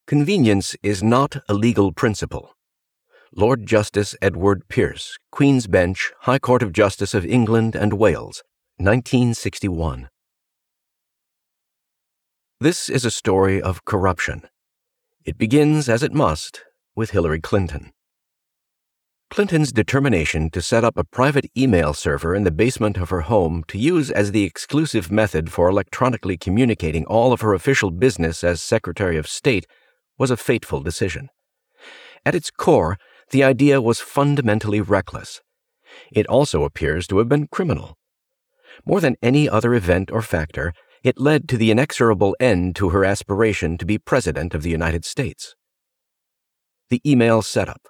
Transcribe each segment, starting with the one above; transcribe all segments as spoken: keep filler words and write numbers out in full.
Convenience is not a legal principle. Lord Justice Edward Pierce, Queen's Bench, High Court of Justice of England and Wales, nineteen sixty-one. This is a story of corruption. It begins, as it must, with Hillary Clinton. Clinton's determination to set up a private email server in the basement of her home to use as the exclusive method for electronically communicating all of her official business as Secretary of State was a fateful decision. At its core, the idea was fundamentally reckless. It also appears to have been criminal. More than any other event or factor, it led to the inexorable end to her aspiration to be President of the United States. The email setup.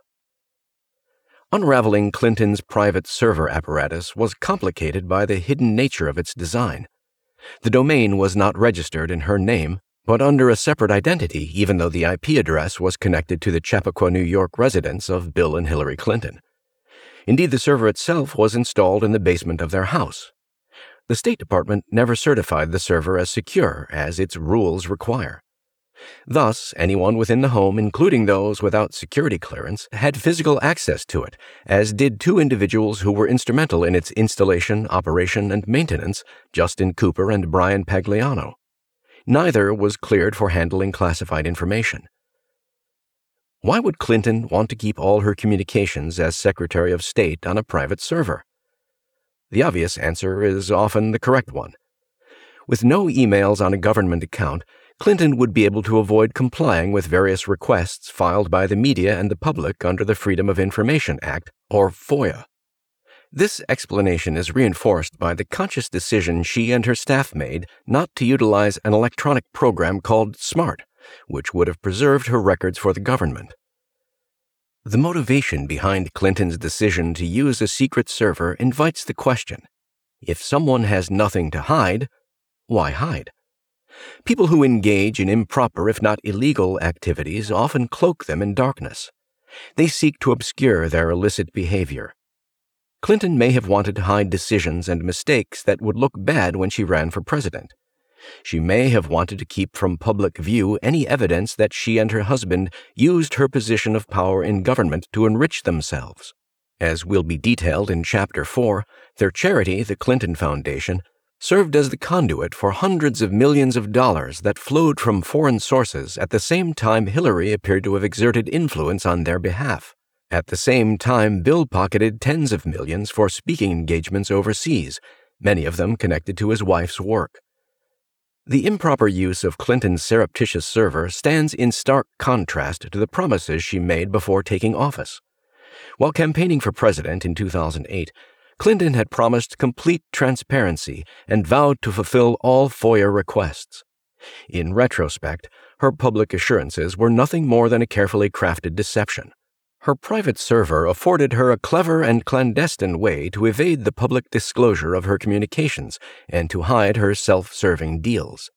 Unraveling Clinton's private server apparatus was complicated by the hidden nature of its design. The domain was not registered in her name, but under a separate identity, even though the I P address was connected to the Chappaqua, New York residence of Bill and Hillary Clinton. Indeed, the server itself was installed in the basement of their house. The State Department never certified the server as secure, as its rules require. Thus, anyone within the home, including those without security clearance, had physical access to it, as did two individuals who were instrumental in its installation, operation, and maintenance, Justin Cooper and Brian Pagliano. Neither was cleared for handling classified information. Why would Clinton want to keep all her communications as Secretary of State on a private server? The obvious answer is often the correct one. With no emails on a government account, Clinton would be able to avoid complying with various requests filed by the media and the public under the Freedom of Information Act, or FOIA. This explanation is reinforced by the conscious decision she and her staff made not to utilize an electronic program called SMART, which would have preserved her records for the government. The motivation behind Clinton's decision to use a secret server invites the question: if someone has nothing to hide, why hide? People who engage in improper, if not illegal, activities often cloak them in darkness. They seek to obscure their illicit behavior. Clinton may have wanted to hide decisions and mistakes that would look bad when she ran for president. She may have wanted to keep from public view any evidence that she and her husband used her position of power in government to enrich themselves. As will be detailed in Chapter four, their charity, the Clinton Foundation, served as the conduit for hundreds of millions of dollars that flowed from foreign sources at the same time Hillary appeared to have exerted influence on their behalf. At the same time, Bill pocketed tens of millions for speaking engagements overseas, many of them connected to his wife's work. The improper use of Clinton's surreptitious server stands in stark contrast to the promises she made before taking office. While campaigning for president in two thousand eight, Clinton had promised complete transparency and vowed to fulfill all FOIA requests. In retrospect, her public assurances were nothing more than a carefully crafted deception. Her private server afforded her a clever and clandestine way to evade the public disclosure of her communications and to hide her self-serving deals.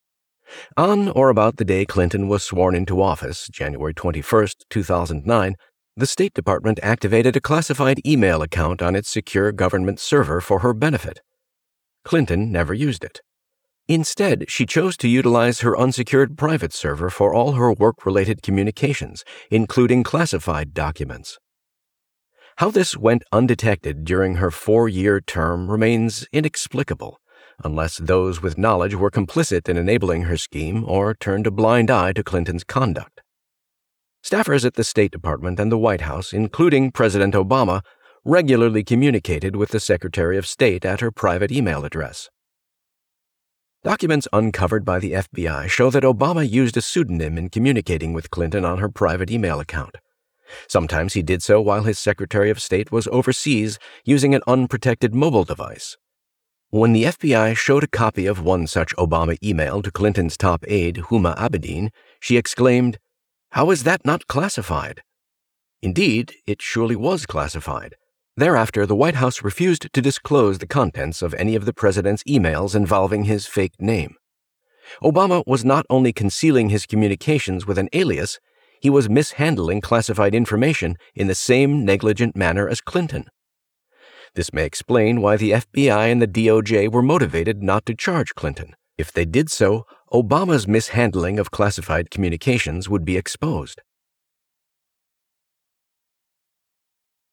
On or about the day Clinton was sworn into office, January twenty-first, two thousand nine, the State Department activated a classified email account on its secure government server for her benefit. Clinton never used it. Instead, she chose to utilize her unsecured private server for all her work-related communications, including classified documents. How this went undetected during her four-year term remains inexplicable, unless those with knowledge were complicit in enabling her scheme or turned a blind eye to Clinton's conduct. Staffers at the State Department and the White House, including President Obama, regularly communicated with the Secretary of State at her private email address. Documents uncovered by the F B I show that Obama used a pseudonym in communicating with Clinton on her private email account. Sometimes he did so while his Secretary of State was overseas using an unprotected mobile device. When the F B I showed a copy of one such Obama email to Clinton's top aide, Huma Abedin, she exclaimed, "How is that not classified?" Indeed, it surely was classified. Thereafter, the White House refused to disclose the contents of any of the president's emails involving his fake name. Obama was not only concealing his communications with an alias, he was mishandling classified information in the same negligent manner as Clinton. This may explain why the F B I and the D O J were motivated not to charge Clinton. If they did so, Obama's mishandling of classified communications would be exposed.